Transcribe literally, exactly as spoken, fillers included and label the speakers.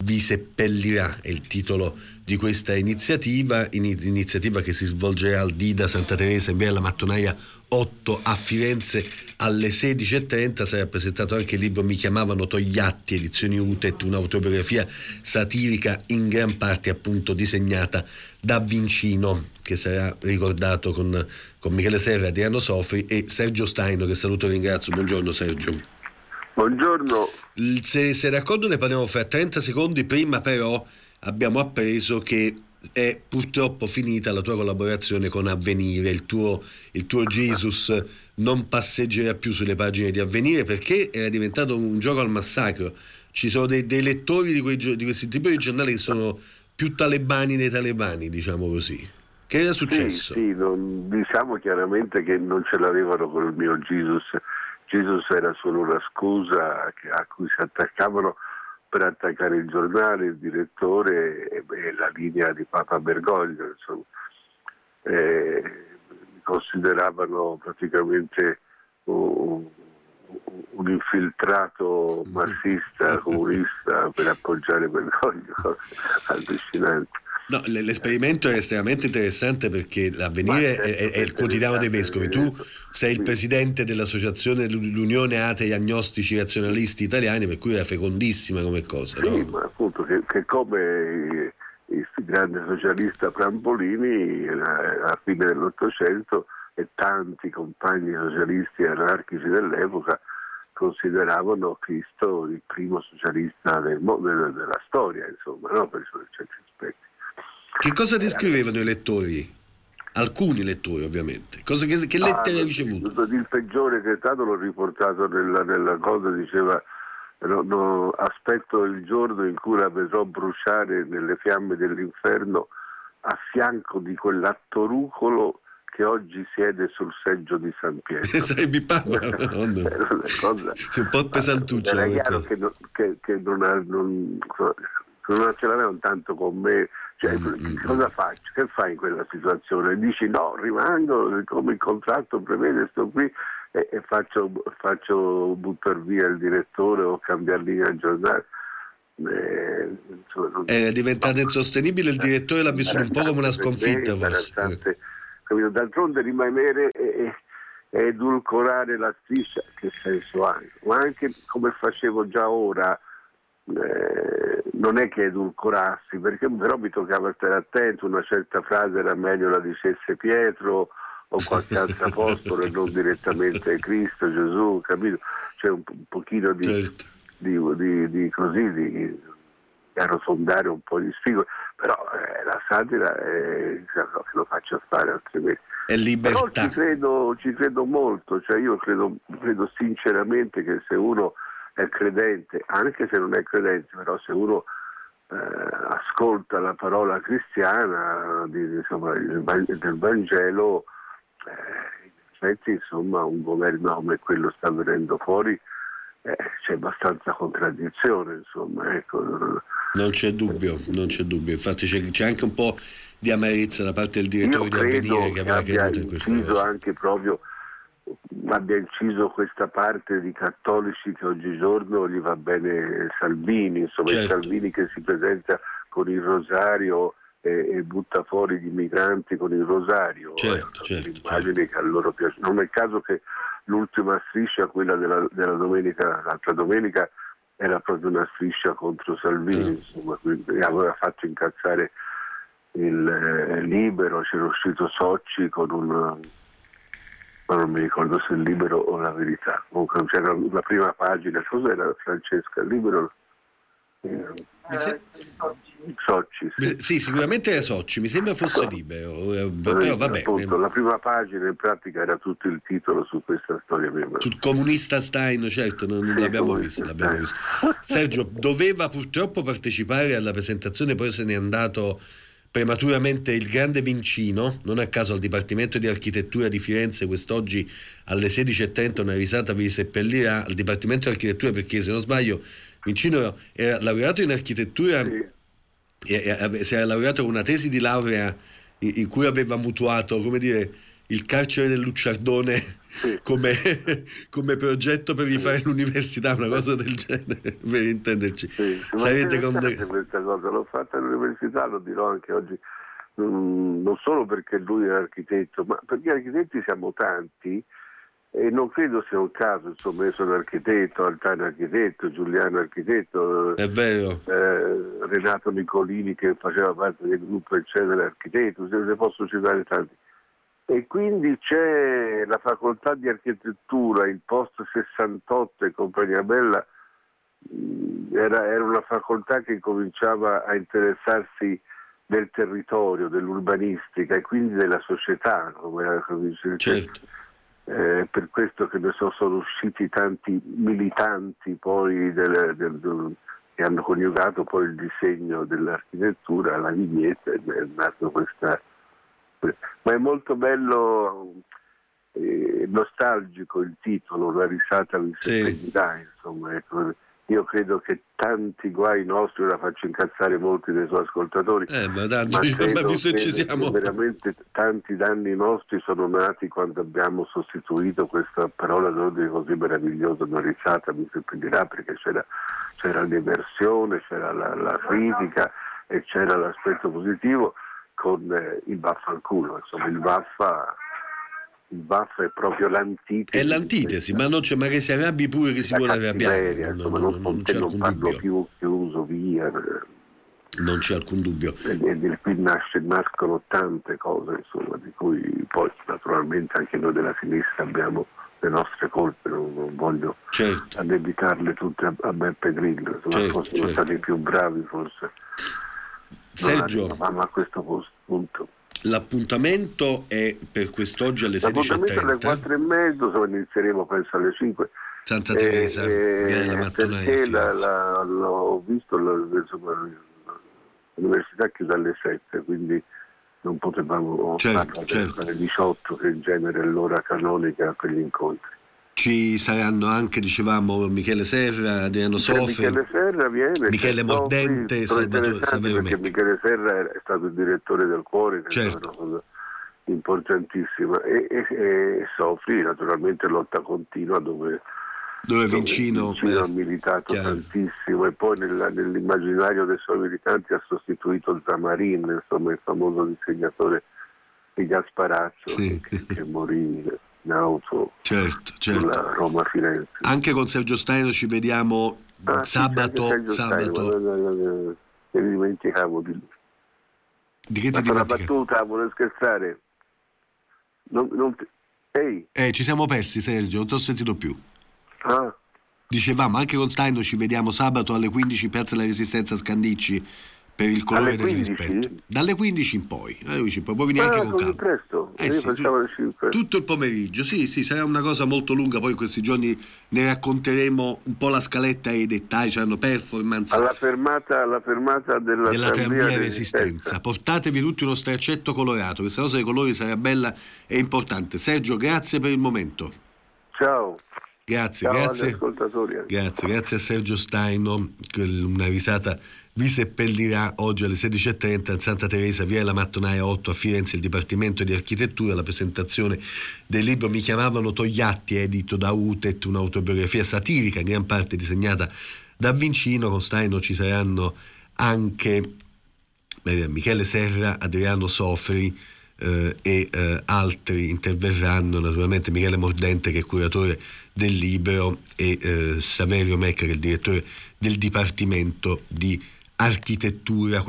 Speaker 1: vi seppellirà, è il titolo di questa iniziativa, iniziativa che si svolgerà al Dida Santa Teresa in via della Mattonaia otto a Firenze alle sedici e trenta. Sarà presentato anche il libro Mi chiamavano Togliatti, edizioni Utet, un'autobiografia satirica in gran parte appunto disegnata da Vincino, che sarà ricordato con, con Michele Serra, Adriano Sofri e Sergio Staino, che saluto e ringrazio. Buongiorno Sergio.
Speaker 2: Buongiorno.
Speaker 1: Se, se racconto ne parliamo fra trenta secondi, prima però abbiamo appreso che è purtroppo finita la tua collaborazione con Avvenire, il tuo, il tuo Jesus non passeggerà più sulle pagine di Avvenire perché era diventato un gioco al massacro. Ci sono dei, dei lettori di, quei, di questi tipi di giornali che sono più talebani dei talebani, diciamo così. Che era successo?
Speaker 2: Sì, sì, non, diciamo chiaramente che non ce l'avevano con il mio Jesus. Jesus era solo una scusa a cui si attaccavano per attaccare il giornale, il direttore e, e la linea di Papa Bergoglio, insomma. Eh, mi consideravano praticamente un, un infiltrato marxista, comunista per appoggiare Bergoglio, allucinante.
Speaker 1: No, l'esperimento è estremamente interessante perché l'Avvenire è, è, è il quotidiano dei vescovi. Tu sei il presidente dell'associazione l'Unione Atei Agnostici Razionalisti Italiani, per cui era fecondissima come cosa, no?
Speaker 2: Sì, ma appunto che, che come il grande socialista Prampolini alla fine dell'Ottocento e tanti compagni socialisti e anarchici dell'epoca consideravano Cristo il primo socialista del mondo, della storia, insomma, no? Per certi aspetti.
Speaker 1: Che cosa ti scrivevano i lettori? Alcuni lettori, ovviamente. Cosa, che, che lettere hai
Speaker 2: ah,
Speaker 1: ricevuto?
Speaker 2: Il peggiore che è stato l'ho riportato nella, nella cosa, diceva no, no, aspetto il giorno in cui la vedrò bruciare nelle fiamme dell'inferno a fianco di quell'attorucolo che oggi siede sul seggio di San Pietro.
Speaker 1: Sarebbe Papa, no, no.
Speaker 2: Cosa,
Speaker 1: sei un po' pesantuccio.
Speaker 2: Era chiaro che, non, che, che non, ha, non, non ce l'avevano tanto con me. Cioè, mm-hmm. Cosa faccio? Che fai in quella situazione? Dici no, rimango come il contratto prevede, sto qui e, e faccio, faccio buttare via il direttore o cambiare linea al giornale. Eh, insomma, non...
Speaker 1: È diventato insostenibile, il direttore l'ha vissuto un po' come una sconfitta, forse.
Speaker 2: D'altronde rimanere e, e edulcorare la striscia, che senso ha? Ma anche come facevo già ora. Eh, non è che edulcorassi, perché però mi toccava stare attento, una certa frase era meglio la dicesse Pietro o qualche altro apostolo e non direttamente Cristo, Gesù, capito? C'è un, un pochino di, certo. di, di, di così, di, di arrotondare un po' di sfigo, però eh, la satira è, lo faccio fare altrimenti.
Speaker 1: È libertà.
Speaker 2: Però ci credo, ci credo molto, cioè io credo, credo sinceramente che se uno è credente, anche se non è credente, però se uno eh, ascolta la parola cristiana di, insomma, del Vangelo, eh, in effetti insomma un governo come quello sta venendo fuori, eh, c'è abbastanza contraddizione, insomma, ecco.
Speaker 1: Non c'è dubbio, non c'è dubbio, infatti c'è, c'è anche un po' di amarezza da parte del direttore di Avvenire che aveva creduto in questa cosa.
Speaker 2: Anche proprio abbia inciso questa parte di cattolici che oggigiorno gli va bene Salvini, insomma, certo. Il Salvini che si presenta con il rosario e, e butta fuori gli migranti con il rosario,
Speaker 1: certo,
Speaker 2: eh,
Speaker 1: certo,
Speaker 2: immagini
Speaker 1: certo.
Speaker 2: Che a loro piace. Non è caso che l'ultima striscia, quella della, della domenica, l'altra domenica, era proprio una striscia contro Salvini, mm. insomma, quindi aveva fatto incazzare il eh, Libero, c'era uscito Socci con un... ma non mi ricordo se il Libero o la Verità, comunque c'era la prima pagina, cos'era Francesca, il Libero?
Speaker 1: Mi se...
Speaker 2: Socci, sì.
Speaker 1: sì, sicuramente era Socci, mi sembra fosse Libero, eh, però vabbè.
Speaker 2: Appunto, la prima pagina in pratica era tutto il titolo su questa storia mia.
Speaker 1: Sul comunista Staino, certo, non, non sì, l'abbiamo visto, l'abbiamo visto. Sergio doveva purtroppo partecipare alla presentazione, poi se n'è andato prematuramente il grande Vincino, non a caso al Dipartimento di Architettura di Firenze quest'oggi alle sedici e trenta una risata vi seppellirà al Dipartimento di Architettura, perché se non sbaglio Vincino era laureato in architettura, sì. e, e, si era laureato con una tesi di laurea in, in cui aveva mutuato, come dire, il carcere del Lucciardone sì. come, come progetto per rifare l'università, una cosa del genere, per intenderci.
Speaker 2: Sì, sarete con de... questa cosa, l'ho fatta all'università, lo dirò anche oggi, mm, non solo perché lui è architetto, ma perché architetti siamo tanti e non credo sia un caso, insomma, io sono architetto, Altano architetto, Giuliano architetto,
Speaker 1: è vero,
Speaker 2: eh, Renato Nicolini che faceva parte del gruppo eccetera architetto, ne posso citare tanti. E quindi c'è la facoltà di architettura, il post sessantotto e compagnia bella, era, era una facoltà che cominciava a interessarsi del territorio, dell'urbanistica e quindi della società, come
Speaker 1: certo.
Speaker 2: Eh, per questo che ne so, sono usciti tanti militanti poi del, del, del, che hanno coniugato poi il disegno dell'architettura alla vignetta, e è nato questa. Ma è molto bello, eh, nostalgico il titolo, La risata vi seppellirà, sì. Insomma, ecco, io credo che tanti guai nostri, ora faccio incazzare molti dei suoi ascoltatori,
Speaker 1: eh, ma, tanto,
Speaker 2: ma credo
Speaker 1: ma visto
Speaker 2: che,
Speaker 1: ci siamo...
Speaker 2: che veramente tanti danni nostri sono nati quando abbiamo sostituito questa parola d'ordine così meravigliosa, una risata mi seppellirà, perché c'era, c'era l'emersione, c'era la, la critica e c'era l'aspetto positivo, con eh, il vaffanculo, insomma il vaffa il vaffa è proprio l'antitesi.
Speaker 1: È l'antitesi, ma non c'è, ma che si arrabbi pure che si vuole arrabbiare,
Speaker 2: insomma,
Speaker 1: non,
Speaker 2: non,
Speaker 1: non, non c'è
Speaker 2: non
Speaker 1: alcun
Speaker 2: parlo
Speaker 1: dubbio.
Speaker 2: più, chiuso via.
Speaker 1: Non c'è alcun dubbio.
Speaker 2: E, e qui nasce, nascono tante cose, insomma, di cui poi naturalmente anche noi della sinistra abbiamo le nostre colpe, non, non voglio
Speaker 1: certo.
Speaker 2: addebitarle tutte a, a Beppe Grillo, insomma,
Speaker 1: certo,
Speaker 2: fossimo
Speaker 1: certo.
Speaker 2: stati più bravi forse.
Speaker 1: Sergio,
Speaker 2: ma a questo punto
Speaker 1: l'appuntamento è per quest'oggi alle sedici e trenta.
Speaker 2: Alle quattro e mezzo, so, inizieremo penso alle cinque.
Speaker 1: Santa Teresa,
Speaker 2: eh,
Speaker 1: via della Mattonaia.
Speaker 2: Perché la, la, l'ho visto, la, insomma, l'università è chiusa alle sette, quindi non potevamo
Speaker 1: certo,
Speaker 2: farla
Speaker 1: certo.
Speaker 2: alle diciotto, che in genere è l'ora canonica per gli incontri.
Speaker 1: Ci saranno anche, dicevamo, Michele Serra, Adriano Sofri,
Speaker 2: Michele Serra viene,
Speaker 1: Michele Mordente, Salvatore Saverio
Speaker 2: perché Michele Serra è stato il direttore del Cuore, che
Speaker 1: certo.
Speaker 2: è una cosa importantissima, e, e, e Sofri naturalmente lotta continua dove,
Speaker 1: dove Vincino,
Speaker 2: Vincino
Speaker 1: eh,
Speaker 2: ha militato
Speaker 1: chiaro.
Speaker 2: tantissimo, e poi nella, nell'immaginario dei suoi militanti ha sostituito Zamarin, insomma il famoso disegnatore di Gasparazzo,
Speaker 1: sì.
Speaker 2: che, che morì in auto,
Speaker 1: certo, certo.
Speaker 2: sulla Roma-Firenze.
Speaker 1: Anche con Sergio Staino ci vediamo
Speaker 2: ah,
Speaker 1: sabato.
Speaker 2: Sì,
Speaker 1: sabato.
Speaker 2: Staino, mi dimenticavo di lui.
Speaker 1: Di che ti
Speaker 2: dimentichi? Una battuta, vuole scherzare? Non, non ti... Ehi.
Speaker 1: Eh, ci siamo persi, Sergio, non ti ho sentito più.
Speaker 2: Ah.
Speaker 1: Dicevamo, anche con Staino ci vediamo sabato alle quindici, Piazza della Resistenza Scandicci, per il colore del rispetto. Dalle quindici in poi, alle quindici in poi. Puoi venire
Speaker 2: ah,
Speaker 1: anche con calma.
Speaker 2: Presto.
Speaker 1: Eh,
Speaker 2: Io
Speaker 1: sì,
Speaker 2: facciamo
Speaker 1: tu,
Speaker 2: le cinque.
Speaker 1: tutto il pomeriggio, sì, sì, sarà una cosa molto lunga, poi in questi giorni ne racconteremo un po' la scaletta e i dettagli, cioè performance.
Speaker 2: Alla fermata, alla fermata della,
Speaker 1: della
Speaker 2: tramvia
Speaker 1: Resistenza.
Speaker 2: Resistenza.
Speaker 1: Portatevi tutti uno straccetto colorato, questa cosa dei colori sarà bella e importante. Sergio, grazie per il momento.
Speaker 2: Ciao.
Speaker 1: Grazie,
Speaker 2: Ciao
Speaker 1: grazie.
Speaker 2: agli ascoltatori.
Speaker 1: Grazie, grazie a Sergio Staino, una risata vi seppellirà oggi alle sedici e trenta in Santa Teresa, via della Mattonaia otto a Firenze, il Dipartimento di Architettura, la presentazione del libro Mi chiamavano Togliatti, edito da Utet, un'autobiografia satirica in gran parte disegnata da Vincino. Con Staino ci saranno anche eh, Michele Serra, Adriano Sofri, Uh, e uh, altri interverranno, naturalmente Michele Mordente che è curatore del libro, e uh, Saverio Mecca che è il direttore del Dipartimento di Architettura.